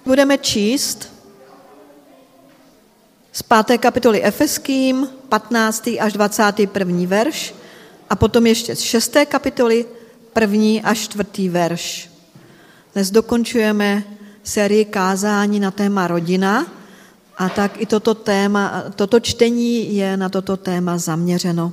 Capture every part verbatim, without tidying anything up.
Budeme číst z páté kapitoly Efeským, patnáctý až dvacátý první verš a potom ještě z šesté kapitoly, první až čtvrtý verš. Dnes dokončujeme sérii kázání na téma rodina a tak i toto téma, toto čtení je na toto téma zaměřeno.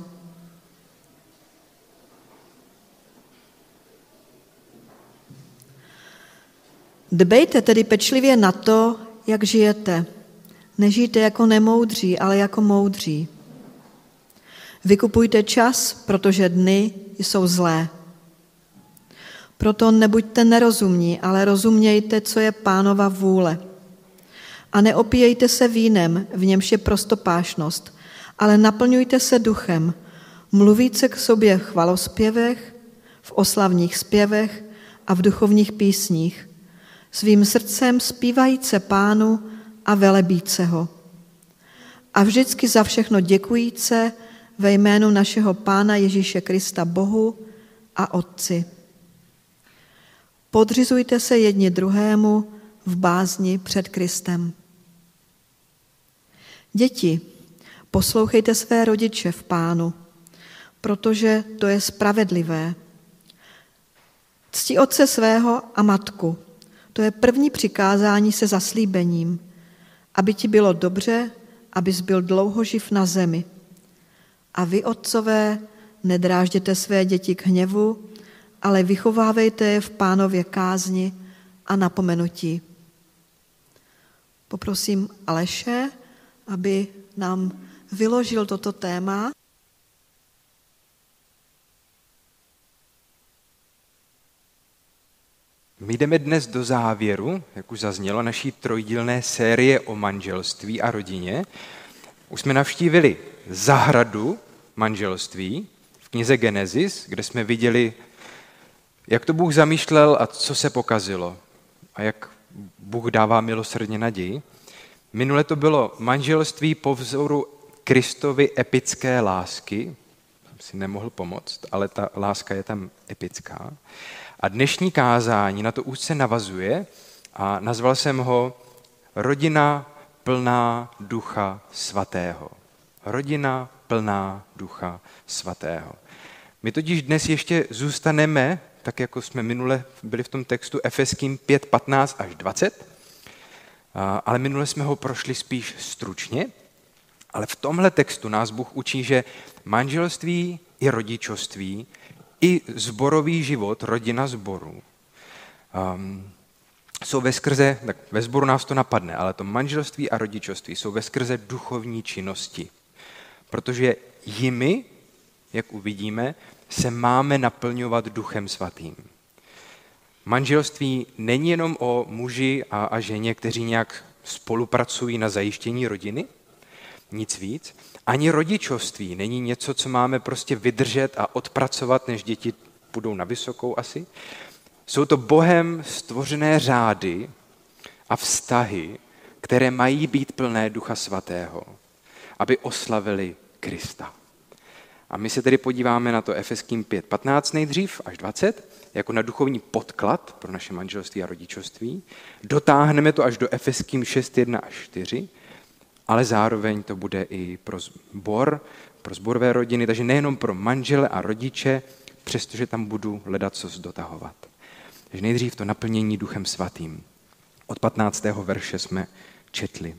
Dbejte tedy pečlivě na to, jak žijete. Nežijte jako nemoudří, ale jako moudří. Vykupujte čas, protože dny jsou zlé. Proto nebuďte nerozumní, ale rozumějte, co je Pánova vůle. A neopíjejte se vínem, v němž je prostopášnost, ale naplňujte se duchem, mluvíce k sobě v chvalospěvech, v oslavních zpěvech a v duchovních písních, svým srdcem zpívajíce Pánu a velebíce ho. A vždycky za všechno děkujíce ve jménu našeho Pána Ježíše Krista Bohu a Otci. Podřizujte se jedni druhému v bázni před Kristem. Děti, poslouchejte své rodiče v Pánu, protože to je spravedlivé. Cti otce svého a matku, to je první přikázání se zaslíbením, aby ti bylo dobře, abys byl dlouhoživ na zemi. A vy, otcové, nedrážděte své děti k hněvu, ale vychovávejte je v Pánově kázni a napomenutí. Poprosím Aleše, aby nám vyložil toto téma. My jdeme dnes do závěru, jak už zaznělo, naší trojdílné série o manželství a rodině. Už jsme navštívili zahradu manželství v knize Genesis, kde jsme viděli, jak to Bůh zamýšlel a co se pokazilo a jak Bůh dává milosrdně naději. Minule to bylo manželství po vzoru Kristovy epické lásky. Jsem si nemohl pomoct, ale ta láska je tam epická. A dnešní kázání na to úzce navazuje a nazval jsem ho Rodina plná Ducha Svatého. Rodina plná Ducha Svatého. My totiž dnes ještě zůstaneme, tak jako jsme minule byli v tom textu Efeským pět, patnáct až dvacet, ale minule jsme ho prošli spíš stručně, ale v tomhle textu nás Bůh učí, že manželství i rodičovství i sborový život, rodina sboru, um, jsou veskrze, tak ve sboru nás to napadne, ale to manželství a rodičovství jsou veskrze duchovní činnosti. Protože jimi, jak uvidíme, se máme naplňovat Duchem Svatým. Manželství není jenom o muži a, a ženě, kteří nějak spolupracují na zajištění rodiny, nic víc. Ani rodičovství není něco, co máme prostě vydržet a odpracovat, než děti půjdou na vysokou asi. Jsou to Bohem stvořené řády a vztahy, které mají být plné Ducha Svatého, aby oslavili Krista. A my se tedy podíváme na to Efeským pět, patnáct nejdřív až dvacet, jako na duchovní podklad pro naše manželství a rodičovství. Dotáhneme to až do Efeským šest, jedna až čtyři, ale zároveň to bude i pro sbor, pro sborové rodiny, takže nejenom pro manžele a rodiče, přestože tam budu ledacos dotahovat. Takže nejdřív to naplnění Duchem Svatým. Od patnáctého verše jsme četli.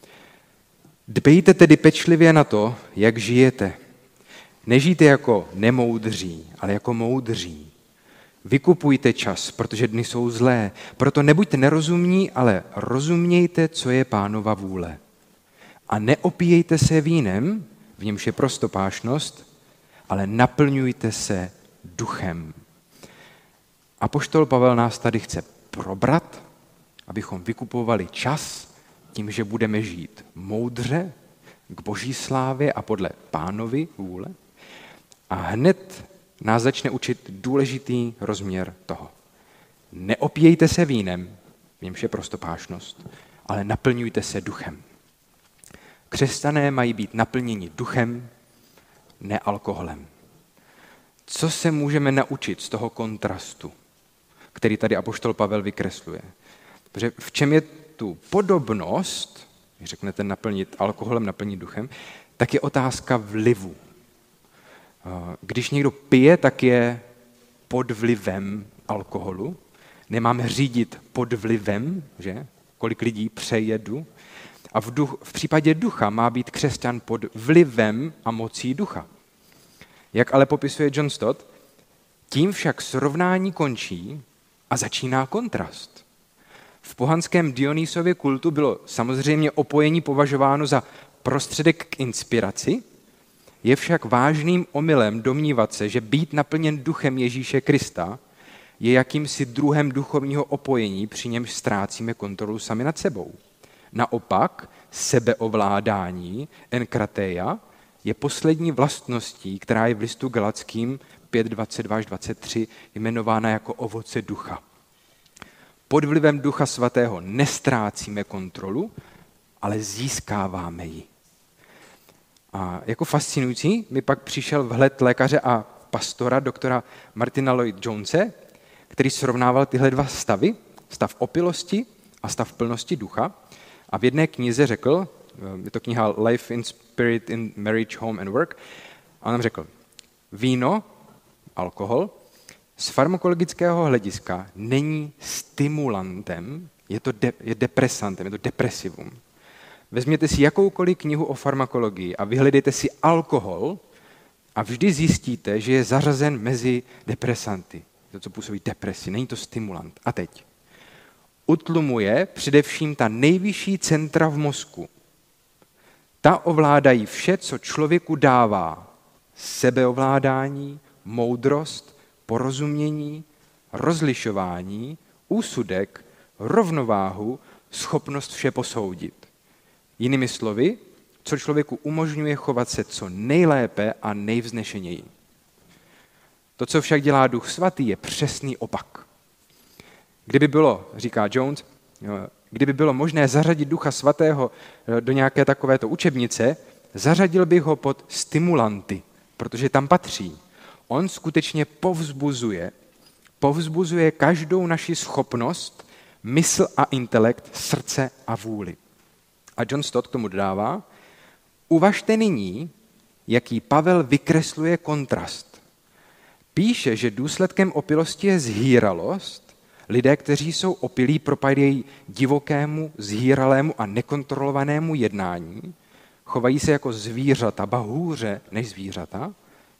Dbejte tedy pečlivě na to, jak žijete. Nežijte jako nemoudří, ale jako moudří. Vykupujte čas, protože dny jsou zlé. Proto nebuďte nerozumní, ale rozumějte, co je Pánova vůle. A neopíjejte se vínem, v němž je prostopášnost, ale naplňujte se duchem. Apoštol Pavel nás tady chce probrat, abychom vykupovali čas tím, že budeme žít moudře, k Boží slávě a podle Pánovy vůle. A hned nás začne učit důležitý rozměr toho. Neopíjejte se vínem, v němž je prostopášnost, ale naplňujte se duchem. Křesťané mají být naplněni duchem, ne alkoholem. Co se můžeme naučit z toho kontrastu, který tady apoštol Pavel vykresluje? Protože v čem je tu podobnost, když řeknete naplnit alkoholem, naplnit duchem, tak je otázka vlivu. Když někdo pije, tak je pod vlivem alkoholu. Nemáme řídit pod vlivem, že? Kolik lidí přejedu. A v, duch, v případě ducha má být křesťan pod vlivem a mocí ducha. Jak ale popisuje John Stott, tím však srovnání končí a začíná kontrast. V pohanském Dionýsově kultu bylo samozřejmě opojení považováno za prostředek k inspiraci, je však vážným omylem domnívat se, že být naplněn duchem Ježíše Krista je jakýmsi druhem duchovního opojení, při němž ztrácíme kontrolu sami nad sebou. Naopak, sebeovládání, enkrateia, je poslední vlastností, která je v listu Galackým pět dvacet dva až dvacet tři jmenována jako ovoce ducha. Pod vlivem Ducha Svatého nestrácíme kontrolu, ale získáváme ji. A jako fascinující mi pak přišel vhled lékaře a pastora doktora Martina Lloyd-Jonese, který srovnával tyhle dva stavy, stav opilosti a stav plnosti ducha. A v jedné knize řekl, je to kniha Life in Spirit in Marriage, Home and Work, a on nám řekl, víno, alkohol, z farmakologického hlediska není stimulantem, je to de, je depresantem, je to depresivum. Vezměte si jakoukoliv knihu o farmakologii a vyhledejte si alkohol a vždy zjistíte, že je zařazen mezi depresanty. To, co působí depresi, není to stimulant. A teď. Utlumuje především ta nejvyšší centra v mozku. Ta ovládají vše, co člověku dává. Sebeovládání, moudrost, porozumění, rozlišování, úsudek, rovnováhu, schopnost vše posoudit. Jinými slovy, co člověku umožňuje chovat se co nejlépe a nejvznešeněji. To, co však dělá Duch Svatý, je přesný opak. Kdyby bylo, říká Jones, kdyby bylo možné zařadit Ducha Svatého do nějaké takovéto učebnice, zařadil bych ho pod stimulanty, protože tam patří. On skutečně povzbuzuje, povzbuzuje každou naši schopnost, mysl a intelekt, srdce a vůli. A John Stott k tomu dodává, uvažte nyní, jaký Pavel vykresluje kontrast. Píše, že důsledkem opilosti je zhýralost. Lidé, kteří jsou opilí, propadají divokému, zhýralému a nekontrolovanému jednání, chovají se jako zvířata, ba hůře než zvířata.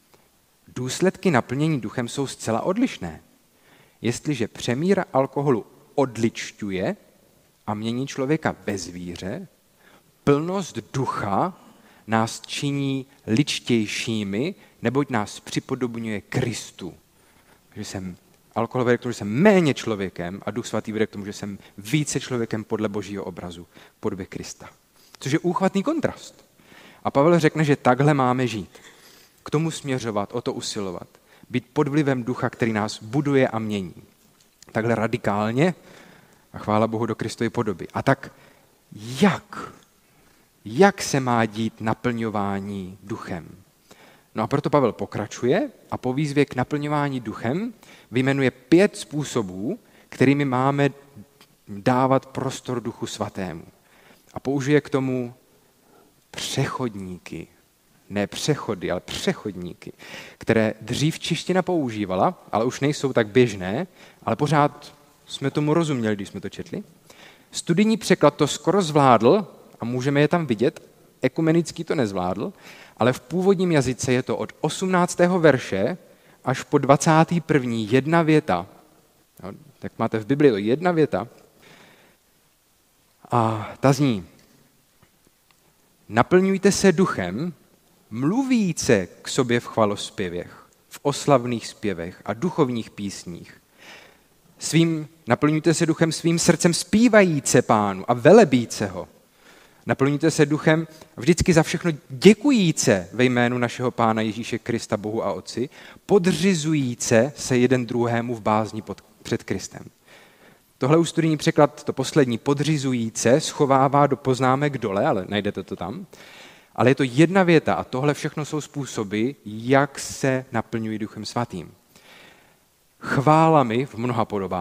Důsledky naplnění duchem jsou zcela odlišné. Jestliže přemíra alkoholu odličťuje a mění člověka ve zvíře, plnost ducha nás činí ličtějšími, neboť nás připodobňuje Kristu. Že jsem alkohol vede k tomu, že jsem méně člověkem a Duch Svatý vede k tomu, že jsem více člověkem podle Božího obrazu, podobě Krista. Což je úchvatný kontrast. A Pavel řekne, že takhle máme žít. K tomu směřovat, o to usilovat. Být pod vlivem ducha, který nás buduje a mění. Takhle radikálně a chvála Bohu do Kristovy podoby. A tak jak? Jak se má dít naplňování duchem? No a proto Pavel pokračuje a po výzvě k naplňování duchem vyjmenuje pět způsobů, kterými máme dávat prostor Duchu Svatému. A použije k tomu přechodníky. Ne přechody, ale přechodníky, které dřív čeština používala, ale už nejsou tak běžné, ale pořád jsme tomu rozuměli, když jsme to četli. Studijní překlad to skoro zvládl a můžeme je tam vidět, ekumenický to nezvládl, ale v původním jazyce je to od osmnáctého verše až po dvacátý první jedna věta. No, tak máte v Biblii to jedna věta. A ta zní: naplňujte se duchem, mluvíce k sobě v chvalospěvech, v oslavných zpěvech a duchovních písních. Svým, naplňujte se duchem svým srdcem zpívajíce Pánu a velebíce ho. Naplňujte se duchem vždycky za všechno děkujíce ve jménu našeho Pána Ježíše Krista Bohu a Otci, podřizujíce se jeden druhému v bázni pod, před Kristem. Tohle už studijní překlad, to poslední, podřizujíce, schovává do poznámek dole, ale najdete to tam. Ale je to jedna věta a tohle všechno jsou způsoby, jak se naplňují Duchem Svatým. Chválami v mnoha podobách,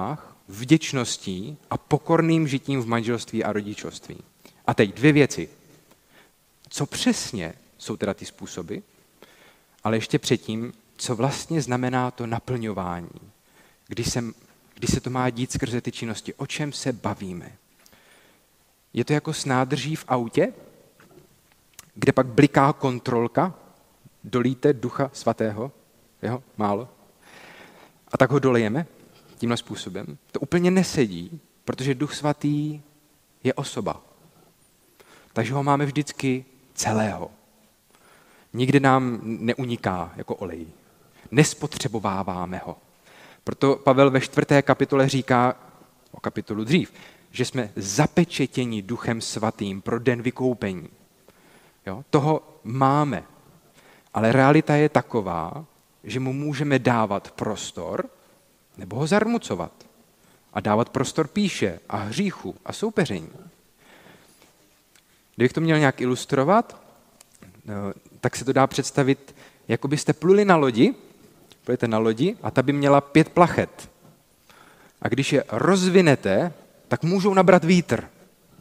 vděčností a pokorným žitím v manželství a rodičovství. A teď dvě věci. Co přesně jsou teda ty způsoby, ale ještě předtím, co vlastně znamená to naplňování, když se, když se to má dít skrze ty činnosti, o čem se bavíme. Je to jako s nádrží v autě, kde pak bliká kontrolka, dolíte Ducha Svatého, jeho, málo, a tak ho dolejeme tímhle způsobem. To úplně nesedí, protože Duch Svatý je osoba. Takže ho máme vždycky celého. Nikdy nám neuniká jako olej. Nespotřebováváme ho. Proto Pavel ve čtvrté kapitole říká, o kapitolu dřív, že jsme zapečetěni Duchem Svatým pro den vykoupení. Jo? Toho máme. Ale realita je taková, že mu můžeme dávat prostor nebo ho zarmucovat. A dávat prostor píše a hříchu a soupeření. Kdybych to měl nějak ilustrovat, tak se to dá představit, jako byste pluli na lodi, plujete na lodi a ta by měla pět plachet. A když je rozvinete, tak můžou nabrat vítr.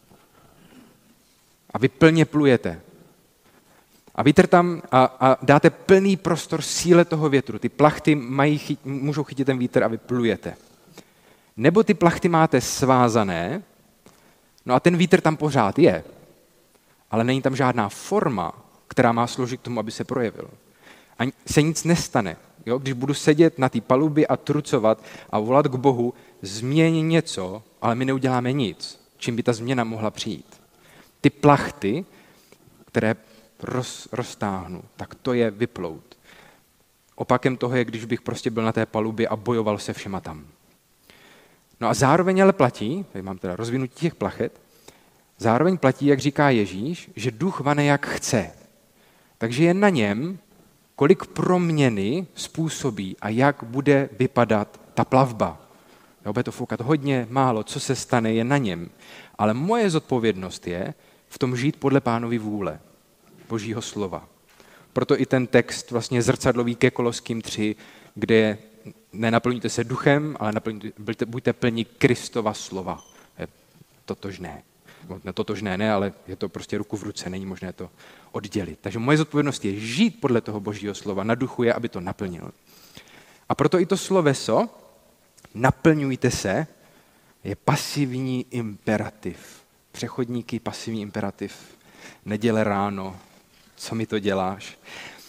A vy plně plujete. A vítr tam a, a dáte plný prostor síle toho větru. Ty plachty mají chyt, můžou chytit ten vítr a vy plujete. Nebo ty plachty máte svázané, no a ten vítr tam pořád je, ale není tam žádná forma, která má sloužit k tomu, aby se projevil. A se nic nestane. Jo? Když budu sedět na té palubě a trucovat a volat k Bohu, změň něco, ale my neuděláme nic, čím by ta změna mohla přijít. Ty plachty, které roz, roztáhnu, tak to je vyplout. Opakem toho je, když bych prostě byl na té palubě a bojoval se všema tam. No a zároveň ale platí, tady mám teda rozvinutí těch plachet, zároveň platí, jak říká Ježíš, že duch vane jak chce. Takže je na něm, kolik proměny způsobí a jak bude vypadat ta plavba. Jo, bude to foukat hodně, málo, co se stane, je na něm. Ale moje zodpovědnost je v tom žít podle Pánovy vůle, Božího slova. Proto i ten text vlastně zrcadlový ke Koloským tři, kde je nenaplňujte se duchem, ale buďte, buďte plní Kristova slova. Je totožné. Ne totožné ne, ale je to prostě ruku v ruce, není možné to oddělit. Takže moje zodpovědnost je žít podle toho Božího slova, na duchu je, aby to naplnil. A proto i to sloveso, naplňujte se, je pasivní imperativ. Přechodníky, pasivní imperativ. Neděle ráno, co mi to děláš?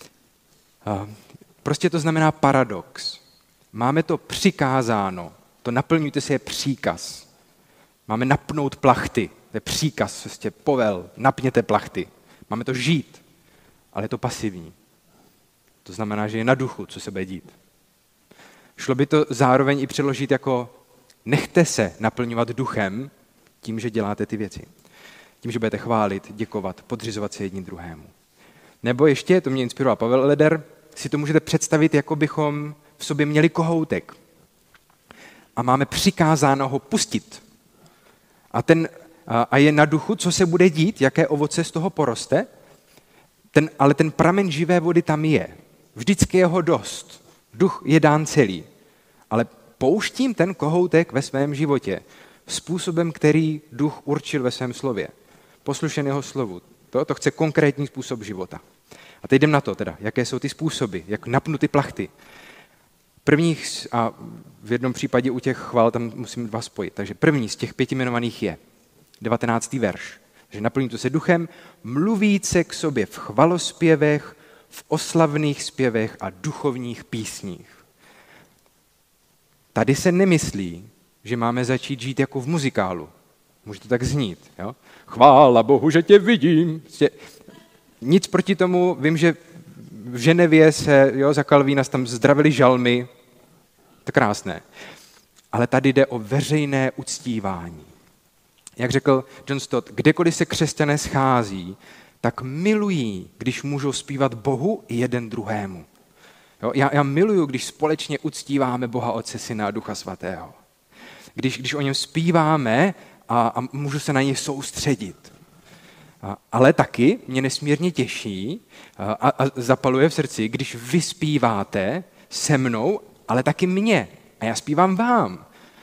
Prostě to znamená paradox. Máme to přikázáno, to naplňujte se je příkaz. Máme napnout plachty, to je příkaz, prostě povel, napněte plachty. Máme to žít, ale je to pasivní. To znamená, že je na duchu, co se bude dít. Šlo by to zároveň i přeložit jako nechte se naplňovat duchem tím, že děláte ty věci. Tím, že budete chválit, děkovat, podřizovat se jedním druhému. Nebo ještě, to mě inspiroval Pavel Leder, si to můžete představit, jako bychom v sobě měli kohoutek. A máme přikázáno ho pustit. A, ten, a je na duchu, co se bude dít, jaké ovoce z toho poroste, ten, ale ten pramen živé vody tam je. Vždycky je ho dost. Duch je dán celý. Ale pouštím ten kohoutek ve svém životě způsobem, který duch určil ve svém slově. Poslušen jeho slovu. To, to chce konkrétní způsob života. A teď jdem na to teda, jaké jsou ty způsoby, jak napnu ty plachty. Prvních, a v jednom případě u těch chval tam musím dva spojit, takže první z těch pěti jmenovaných je devatenáctý verš, že naplňte se duchem, mluvíce k sobě v chvalospěvech, v oslavných zpěvech a duchovních písních. Tady se nemyslí, že máme začít žít jako v muzikálu. Může to tak znít. Jo? Chvála Bohu, že tě vidím. Nic proti tomu, vím, že v Ženevě se jo, za Kalvína tam zdravili žalmy. To krásné. Ale tady jde o veřejné uctívání. Jak řekl John Stott, kdekoliv se křesťané schází, tak milují, když můžou zpívat Bohu i jeden druhému. Jo, já, já miluju, když společně uctíváme Boha Otce, Syna a Ducha Svatého. Když, když o něm zpíváme a, a můžu se na něj soustředit. A, ale taky mě nesmírně těší a, a zapaluje v srdci, když vy zpíváte se mnou, ale taky mě. A já zpívám vám.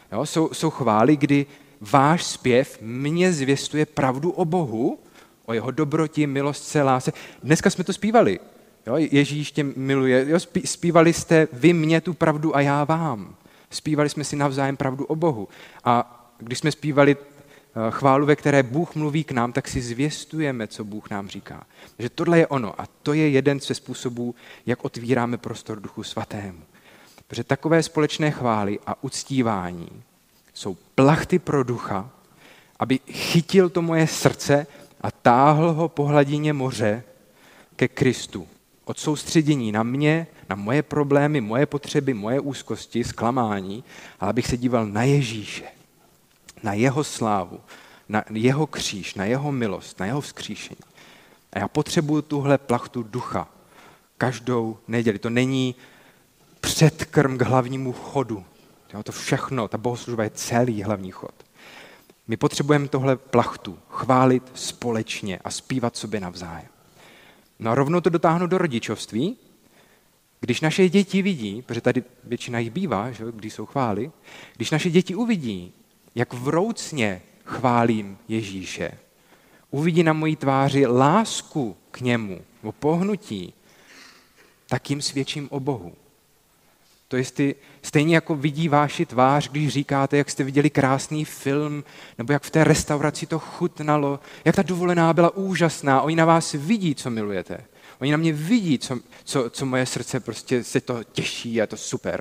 Jo? Jsou, jsou chvály, kdy váš zpěv mě zvěstuje pravdu o Bohu, o jeho dobroti, milostce, lásce. Dneska jsme to zpívali. Jo? Ježíš tě miluje. Jo? Zpívali jste vy mě tu pravdu a já vám. Zpívali jsme si navzájem pravdu o Bohu. A když jsme zpívali chválu, ve které Bůh mluví k nám, tak si zvěstujeme, co Bůh nám říká. Takže tohle je ono a to je jeden ze způsobů, jak otvíráme prostor Duchu Svatému. Protože takové společné chvály a uctívání jsou plachty pro ducha, aby chytil to moje srdce a táhl ho po hladině moře ke Kristu. Od soustředění na mě, na moje problémy, moje potřeby, moje úzkosti, zklamání, ale abych se díval na Ježíše, na jeho slávu, na jeho kříž, na jeho milost, na jeho vzkříšení. A já potřebuju tuhle plachtu ducha každou neděli. To není předkrm k hlavnímu chodu. Jo, to všechno, ta bohoslužba je celý hlavní chod. My potřebujeme tohle plachtu chválit společně a zpívat sobě navzájem. No a rovnou to dotáhnu do rodičovství. Když naše děti vidí, protože tady většina jich bývá, že, když jsou chvály, když naše děti uvidí, jak vroucně chválím Ježíše, uvidí na mojí tváři lásku k němu, o pohnutí, tak jim svědčím o Bohu. To je stejně jako vidí váši tvář, když říkáte, jak jste viděli krásný film, nebo jak v té restauraci to chutnalo, jak ta dovolená byla úžasná. Oni na vás vidí, co milujete. Oni na mě vidí, co, co, co moje srdce prostě se to těší a je to super.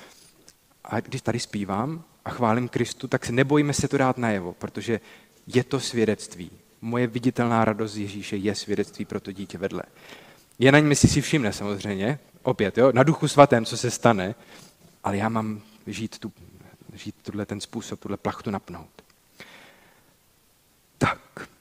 A když tady zpívám a chválím Kristu, tak se nebojíme se to dát najevo, protože je to svědectví. Moje viditelná radost z Ježíše je svědectví pro to dítě vedle. Je na něm, jestli si všimne samozřejmě, opět, jo, na Duchu Svatém, co se stane, ale já mám žít, tu, žít tuhle ten způsob, tuhle plachtu napnout. Tak.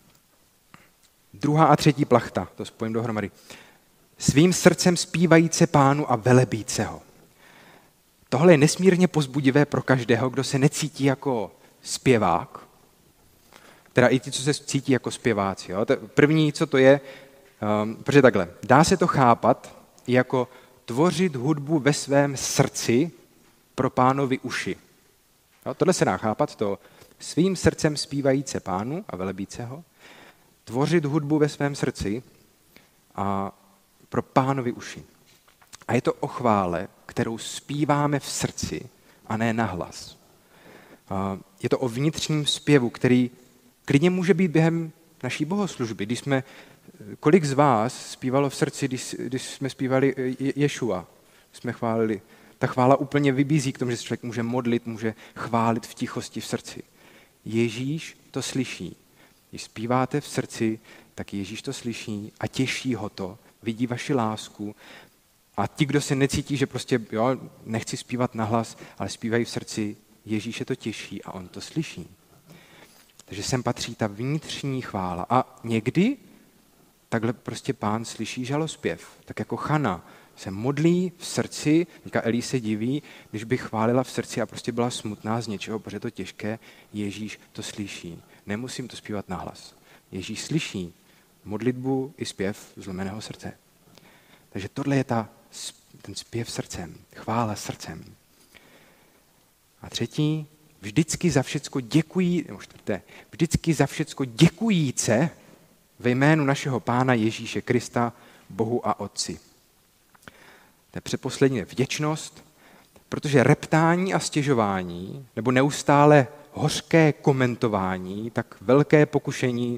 Druhá a třetí plachta, to spojím dohromady. Svým srdcem zpívajíce Pánu a velebíce ho. Tohle je nesmírně povzbudivé pro každého, kdo se necítí jako zpěvák, teda i ti, co se cítí jako zpěváci. Jo. První, co to je, um, protože takhle, dá se to chápat jako tvořit hudbu ve svém srdci pro Pánovi uši. Jo, tohle se dá chápat, to svým srdcem zpívajíce Pánu a velebíce ho, tvořit hudbu ve svém srdci a pro Pánovi uši. A je to o chvále, kterou zpíváme v srdci a ne nahlas. Je to o vnitřním zpěvu, který klidně může být během naší bohoslužby. Když jsme, kolik z vás zpívalo v srdci, když, když jsme zpívali Ješua, jsme chválili. Ta chvála úplně vybízí k tomu, že se člověk může modlit, může chválit v tichosti v srdci. Ježíš to slyší. Když zpíváte v srdci, tak Ježíš to slyší a těší ho to, vidí vaši lásku. A ti, kdo se necítí, že prostě jo, nechci zpívat nahlas, ale zpívají v srdci, Ježíše to těší a on to slyší. Takže sem patří ta vnitřní chvála. A někdy takhle prostě Pán slyší žalospěv. Tak jako Chana se modlí v srdci, teďka Elí se diví, když by chválila v srdci a prostě byla smutná z něčeho, protože je to těžké, Ježíš to slyší. Nemusím to zpívat nahlas. Ježíš slyší modlitbu i zpěv zlomeného srdce. Takže tohle je ta, ten zpěv srdcem, chvála srdcem. A třetí, vždycky za všecko děkují, nebo čtvrté, vždycky za všecko děkujíce ve jménu našeho Pána Ježíše Krista, Bohu a Otci. To je předposlední vděčnost, protože reptání a stěžování, nebo neustále hořké komentování, tak velké pokušení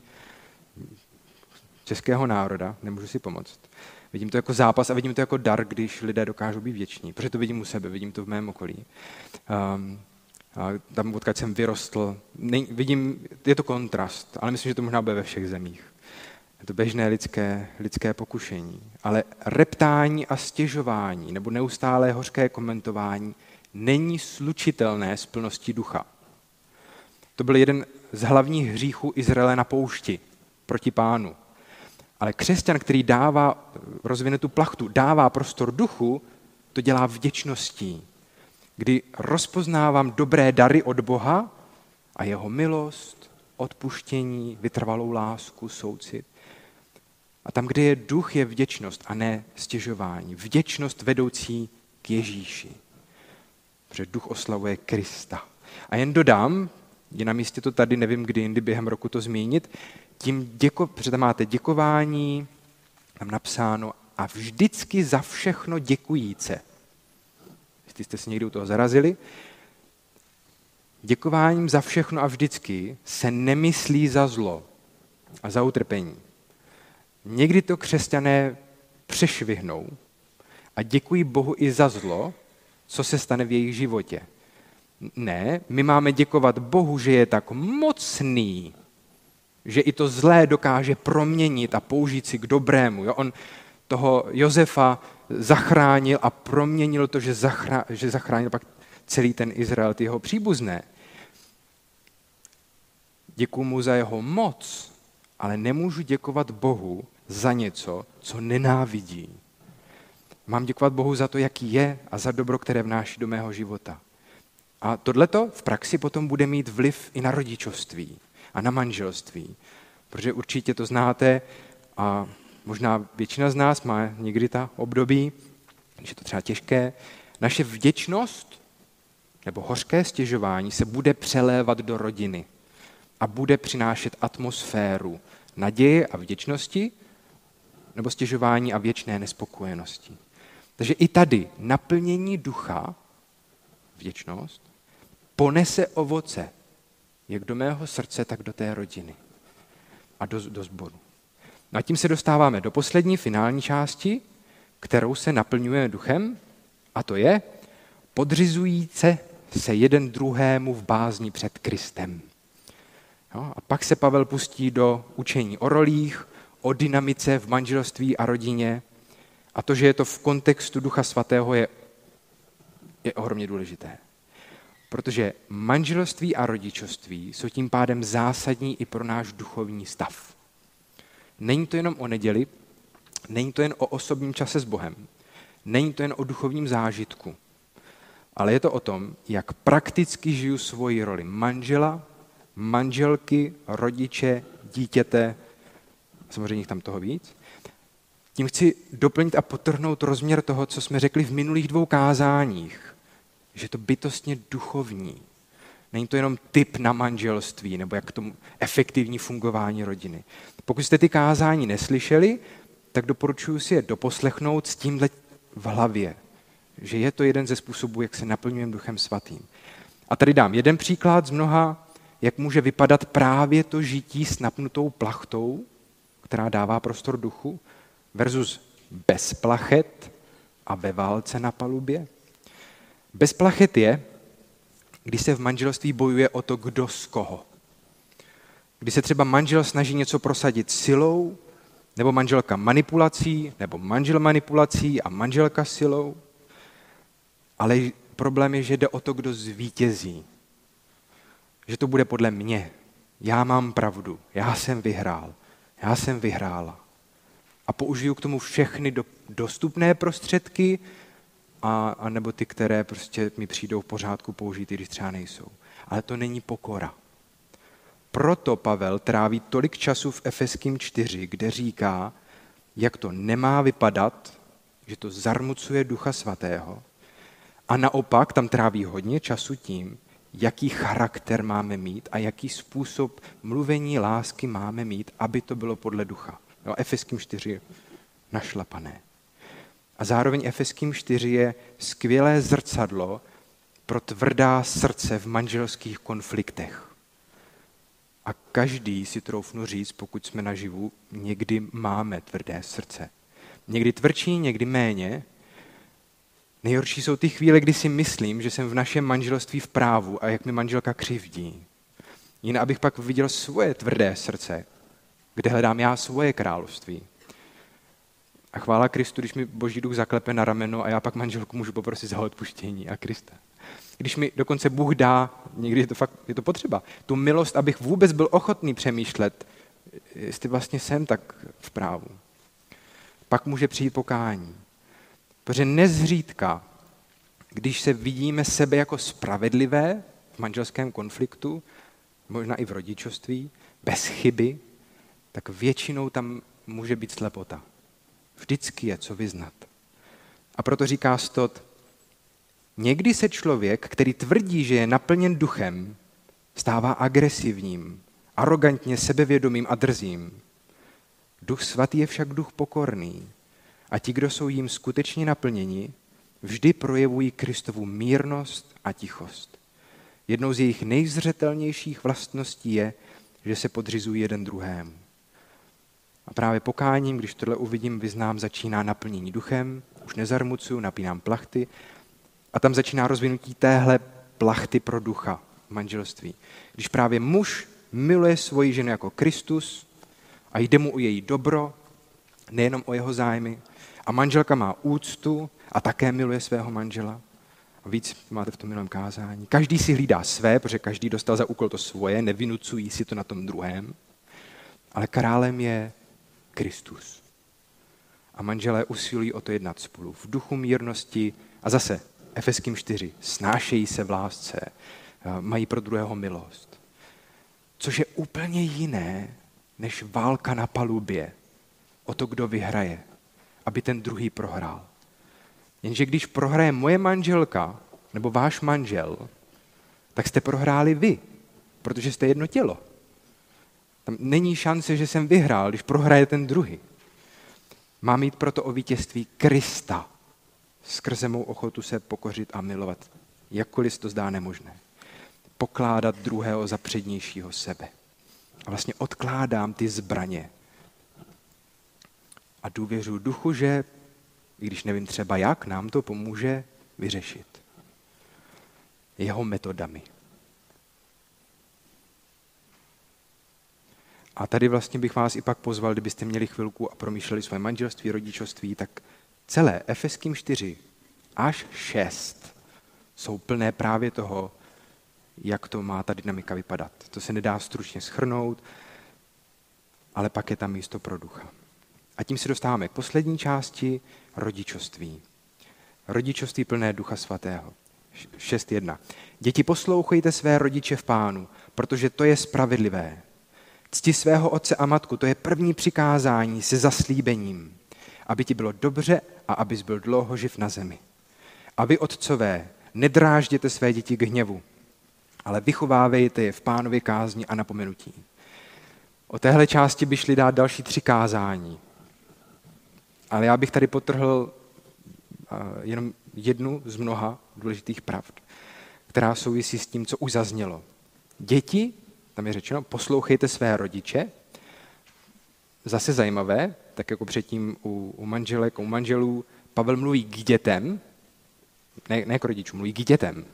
českého národa, nemůžu si pomoct. Vidím to jako zápas a vidím to jako dar, když lidé dokážou být vděční, protože to vidím u sebe, vidím to v mém okolí. Um, a tam, odkud jsem vyrostl, ne, vidím, je to kontrast, ale myslím, že to možná bude ve všech zemích. Je to běžné lidské, lidské pokušení. Ale reptání a stěžování nebo neustálé hořké komentování není slučitelné s plností ducha. To byl jeden z hlavních hříchů Izraele na poušti proti Pánu. Ale křesťan, který dává, rozvine tu plachtu, dává prostor duchu, to dělá vděčností, kdy rozpoznávám dobré dary od Boha a jeho milost, odpuštění, vytrvalou lásku, soucit. A tam, kde je duch, je vděčnost a ne stěžování. Vděčnost vedoucí k Ježíši. Protože duch oslavuje Krista. A jen dodám, je na místě to tady, nevím, kdy jindy během roku to zmínit, tím děko, protože tam máte děkování, tam napsáno a vždycky za všechno děkujíce. Jestli jste si někdy u toho zarazili, děkováním za všechno a vždycky se nemyslí za zlo a za utrpení. Někdy to křesťané přešvihnou a děkují Bohu i za zlo, co se stane v jejich životě. Ne, my máme děkovat Bohu, že je tak mocný, že i to zlé dokáže proměnit a použít si k dobrému. Jo? On toho Josefa zachránil a proměnil to, že, zachrá, že zachránil pak celý ten Izrael, ty jeho příbuzné. Děkuju mu za jeho moc, ale nemůžu děkovat Bohu za něco, co nenávidí. Mám děkovat Bohu za to, jaký je a za dobro, které vnáší do mého života. A tohleto v praxi potom bude mít vliv i na rodičovství a na manželství. Protože určitě to znáte a možná většina z nás má někdy ta období, když je to třeba těžké. Naše vděčnost nebo hořké stěžování se bude přelévat do rodiny a bude přinášet atmosféru naděje a vděčnosti nebo stěžování a věčné nespokojenosti. Takže i tady naplnění ducha, vděčnost, ponese ovoce, jak do mého srdce, tak do té rodiny a do, do sboru. No a tím se dostáváme do poslední, finální části, kterou se naplňuje duchem, a to je podřizujíce se jeden druhému v bázni před Kristem. No, a pak se Pavel pustí do učení o rolích, o dynamice v manželství a rodině a to, že je to v kontextu Ducha Svatého, je, je ohromně důležité. Protože manželství a rodičovství jsou tím pádem zásadní i pro náš duchovní stav. Není to jenom o neděli, není to jen o osobním čase s Bohem, není to jen o duchovním zážitku, ale je to o tom, jak prakticky žiju svoji roli manžela, manželky, rodiče, dítěte, samozřejmě jich tam toho víc. Tím chci doplnit a podtrhnout rozměr toho, co jsme řekli v minulých dvou kázáních, že je to bytostně duchovní. Není to jenom tip na manželství nebo jak k tomu efektivní fungování rodiny. Pokud jste ty kázání neslyšeli, tak doporučuji si je doposlechnout s tímhle v hlavě, že je to jeden ze způsobů, jak se naplňujeme Duchem Svatým. A tady dám jeden příklad z mnoha, jak může vypadat právě to žití s napnutou plachtou, která dává prostor duchu, versus bez plachet a ve válce na palubě. Bez plachet je, když se v manželství bojuje o to, kdo z koho. Když se třeba manžel snaží něco prosadit silou, nebo manželka manipulací, nebo manžel manipulací a manželka silou. Ale problém je, že jde o to, kdo zvítězí. Že to bude podle mě. Já mám pravdu, já jsem vyhrál, já jsem vyhrála. A použiju k tomu všechny do, dostupné prostředky, a, a nebo ty, které prostě mi přijdou v pořádku použít, i když třeba nejsou. Ale to není pokora. Proto Pavel tráví tolik času v Efeským čtyři, kde říká, jak to nemá vypadat, že to zarmucuje Ducha Svatého. A naopak tam tráví hodně času tím, jaký charakter máme mít a jaký způsob mluvení lásky máme mít, aby to bylo podle ducha. Jo, Efeským čtyři našlapané. A zároveň Efeským čtyři je skvělé zrcadlo pro tvrdá srdce v manželských konfliktech. A každý si troufnu říct, pokud jsme naživu, někdy máme tvrdé srdce. Někdy tvrdší, někdy méně. Nejhorší jsou ty chvíle, kdy si myslím, že jsem v našem manželství v právu a jak mi manželka křivdí. Jen abych pak viděl svoje tvrdé srdce, kde hledám já svoje království. A chvála Kristu, když mi Boží duch zaklepe na rameno a já pak manželku můžu poprosit za odpuštění a Krista. Když mi dokonce Bůh dá, někdy je to fakt je to potřeba, tu milost, abych vůbec byl ochotný přemýšlet, jestli vlastně jsem tak v právu. Pak může přijít pokání. Protože nezřídka, když se vidíme sebe jako spravedlivé v manželském konfliktu, možná i v rodičovství, bez chyby, tak většinou tam může být slepota. Vždycky je co vyznat. A proto říká Stott, Někdy se člověk, který tvrdí, že je naplněn duchem, stává agresivním, arogantně sebevědomým a drzým. Duch svatý je však duch pokorný a ti, kdo jsou jím skutečně naplněni, vždy projevují Kristovu mírnost a tichost. Jednou z jejich nejzřetelnějších vlastností je, že se podřizují jeden druhému. A právě pokáním, když tohle uvidím, vyznám, začíná naplnění duchem, už nezarmucuju, napínám plachty a tam začíná rozvinutí téhle plachty pro ducha v manželství. Když právě muž miluje svoji ženu jako Kristus a jde mu o její dobro, nejenom o jeho zájmy, a manželka má úctu a také miluje svého manžela. A víc máte v tom minulém kázání. Každý si hlídá své, protože každý dostal za úkol to svoje, nevinucují si to na tom druhém, ale králem je Kristus. A manželé usilují o to jednat spolu v duchu mírnosti a zase Efeským čtyři, snášejí se v lásce, mají pro druhého milost. Což je úplně jiné, než válka na palubě o to, kdo vyhraje, aby ten druhý prohrál. Jenže když prohraje moje manželka nebo váš manžel, tak jste prohráli vy, protože jste jedno tělo. Tam není šance, že jsem vyhrál, když prohraje ten druhý. Mám jít proto o vítězství Krista, skrze mou ochotu se pokořit a milovat, jakkoliv se to zdá nemožné. Pokládat druhého za přednějšího sebe. A vlastně odkládám ty zbraně. A důvěřuji duchu, že, i když nevím třeba jak, nám to pomůže vyřešit. Jeho metodami. A tady vlastně bych vás i pak pozval, kdybyste měli chvilku a promýšleli svoje manželství, rodičovství, tak celé Efeským čtyři až šest jsou plné právě toho, jak to má ta dynamika vypadat. To se nedá stručně shrnout, ale pak je tam místo pro ducha. A tím se dostáváme k poslední části rodičovství. Rodičovství plné Ducha Svatého. šest jedna. Děti, poslouchejte své rodiče v Pánu, protože to je spravedlivé. Cti svého otce a matku, to je první přikázání se zaslíbením, aby ti bylo dobře a abys byl dlouho živ na zemi. A vy, otcové, nedrážděte své děti k hněvu, ale vychovávejte je v Pánově kázni a napomenutí. O téhle části by šli dát další tři kázání. Ale já bych tady podtrhl jenom jednu z mnoha důležitých pravd, která souvisí s tím, co už zaznělo. Děti, tam je řečeno, poslouchejte své rodiče. Zase zajímavé, tak jako předtím u, u manželek, u manželů, Pavel mluví k dětem, ne, ne k rodičům, mluví k dětem.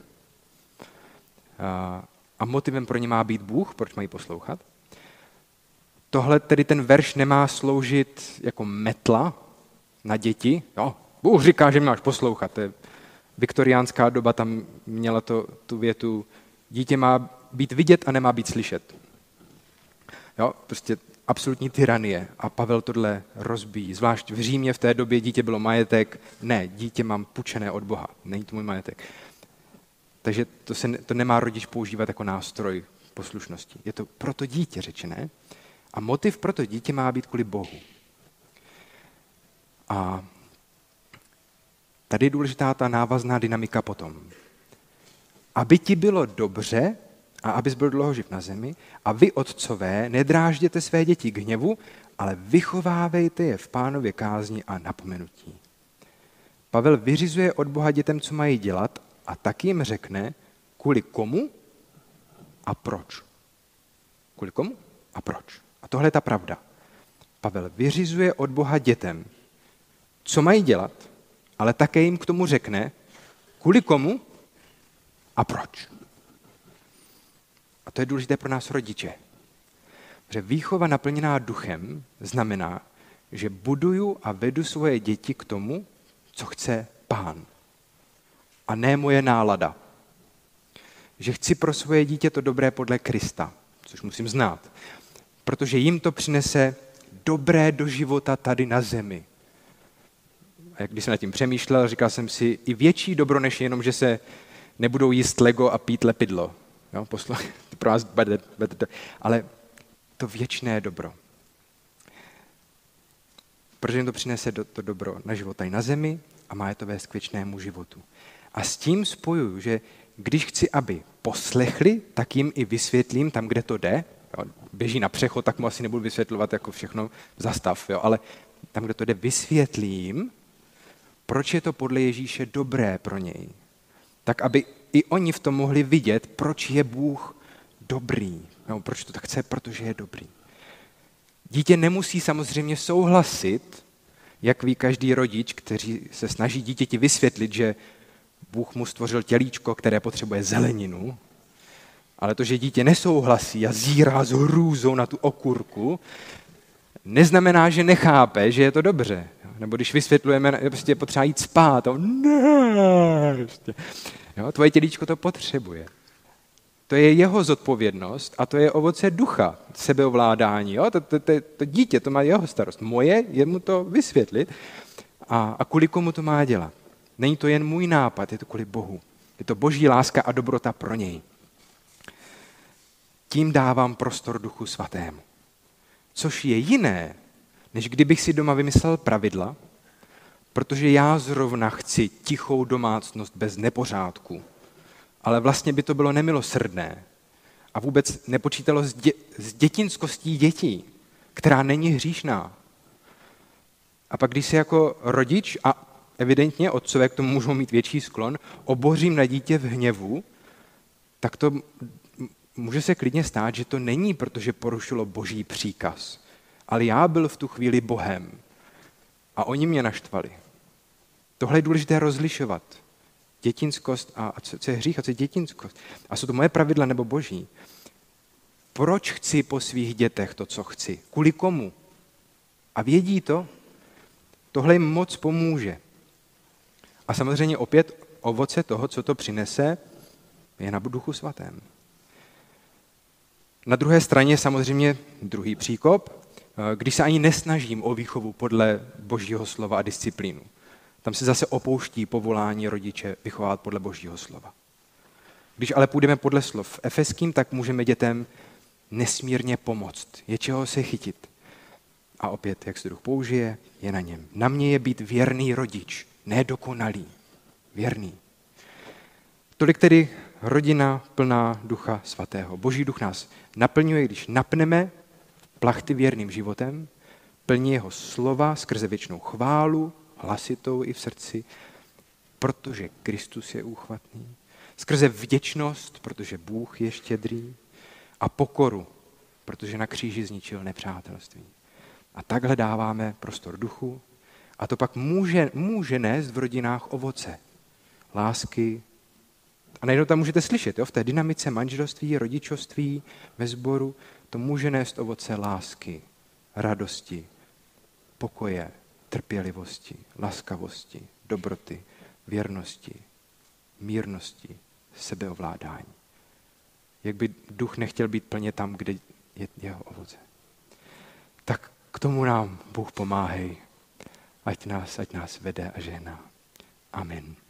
A, a motivem pro ně má být Bůh, proč mají poslouchat. Tohle tedy ten verš nemá sloužit jako metla na děti. Jo, Bůh říká, že máš poslouchat. To je viktoriánská doba, tam měla to, tu větu, dítě má být vidět a nemá být slyšet. Jo, prostě absolutní tyranie. A Pavel tohle rozbíjí. Zvlášť v Římě v té době dítě bylo majetek. Ne, dítě mám půjčené od Boha. Není to můj majetek. Takže to, se, to nemá rodič používat jako nástroj poslušnosti. Je to pro to dítě řečené. A motiv pro to dítě má být kvůli Bohu. A tady je důležitá ta návazná dynamika potom. Aby ti bylo dobře a abys byl dlouho živ na zemi a vy, otcové, nedrážděte své děti k hněvu, ale vychovávejte je v Pánově kázni a napomenutí. Pavel vyřizuje od Boha dětem, co mají dělat a tak jim řekne, kvůli komu a proč. Kvůli komu a proč. A tohle je ta pravda. Pavel vyřizuje od Boha dětem, co mají dělat, ale také jim k tomu řekne, kvůli komu a proč. A to je důležité pro nás rodiče. Protože výchova naplněná duchem znamená, že buduju a vedu svoje děti k tomu, co chce Pán. A ne moje nálada. Že chci pro svoje dítě to dobré podle Krista, což musím znát. Protože jim to přinese dobré do života tady na zemi. A když jsem nad tím přemýšlel, říkal jsem si, i větší dobro, než jenom, že se nebudou jíst Lego a pít lepidlo. Jo, poslu... pro vás, ale to věčné dobro. Protože jim to přinese do, to dobro na život tady na zemi a má je to vést k věčnému životu. A s tím spojuju, že když chci, aby poslechli, tak jim i vysvětlím tam, kde to jde. Jo, běží na přechod, tak mu asi nebudu vysvětlovat jako všechno zastav, jo, ale tam, kde to jde, vysvětlím, proč je to podle Ježíše dobré pro něj. Tak, aby i oni v tom mohli vidět, proč je Bůh dobrý. No, proč to tak chce? Protože je dobrý. Dítě nemusí samozřejmě souhlasit, jak ví každý rodič, který se snaží dítěti vysvětlit, že Bůh mu stvořil tělíčko, které potřebuje zeleninu, ale to, že dítě nesouhlasí a zírá s hrůzou na tu okurku, neznamená, že nechápe, že je to dobře. Nebo když vysvětlujeme, že prostě potřeba jít spát, a ne, prostě. Jo, tvoje tělíčko to potřebuje. To je jeho zodpovědnost a to je ovoce ducha, sebeovládání. Jo? To, to, to, to dítě, to má jeho starost. Moje je mu to vysvětlit a, a kvůli komu to má dělat. Není to jen můj nápad, je to kvůli Bohu. Je to boží láska a dobrota pro něj. Tím dávám prostor Duchu Svatému. Což je jiné, než kdybych si doma vymyslel pravidla, protože já zrovna chci tichou domácnost bez nepořádku. Ale vlastně by to bylo nemilosrdné a vůbec nepočítalo s, dě- s dětinskostí dětí, která není hříšná. A pak když si jako rodič, a evidentně otcové k tomu můžou mít větší sklon, obořím na dítě v hněvu, tak to může se klidně stát, že to není, protože porušilo boží příkaz. Ale já byl v tu chvíli Bohem a oni mě naštvali. Tohle je důležité rozlišovat. Dětinskost a, a co, co je hřích a co je dětinskost. A jsou to moje pravidla nebo boží. Proč chci po svých dětech to, co chci? Kvůli komu? A vědí to? Tohle jim moc pomůže. A samozřejmě opět ovoce toho, co to přinese, je na Duchu Svatém. Na druhé straně samozřejmě druhý příkop, když se ani nesnažím o výchovu podle božího slova a disciplínu. Tam se zase opouští povolání rodiče vychovávat podle božího slova. Když ale půjdeme podle slov efeským, tak můžeme dětem nesmírně pomoct. Je čeho se chytit. A opět, jak se duch použije, je na něm. Na mě je být věrný rodič, nedokonalý, věrný. Tolik tedy rodina plná Ducha Svatého. Boží duch nás naplňuje, když napneme plachty věrným životem, plní jeho slova skrze věčnou chválu, hlasitou i v srdci, protože Kristus je úchvatný, skrze vděčnost, protože Bůh je štědrý, a pokoru, protože na kříži zničil nepřátelství. A takhle dáváme prostor duchu a to pak může, může nést v rodinách ovoce, lásky. A najednou tam můžete slyšet, jo, v té dynamice manželství, rodičovství, ve sboru, to může nést ovoce lásky, radosti, pokoje, trpělivosti, laskavosti, dobroty, věrnosti, mírnosti, sebeovládání. Jak by duch nechtěl být plně tam, kde je jeho ovoce. Tak k tomu nám Bůh pomáhej, ať nás, ať nás vede a žehná. Amen.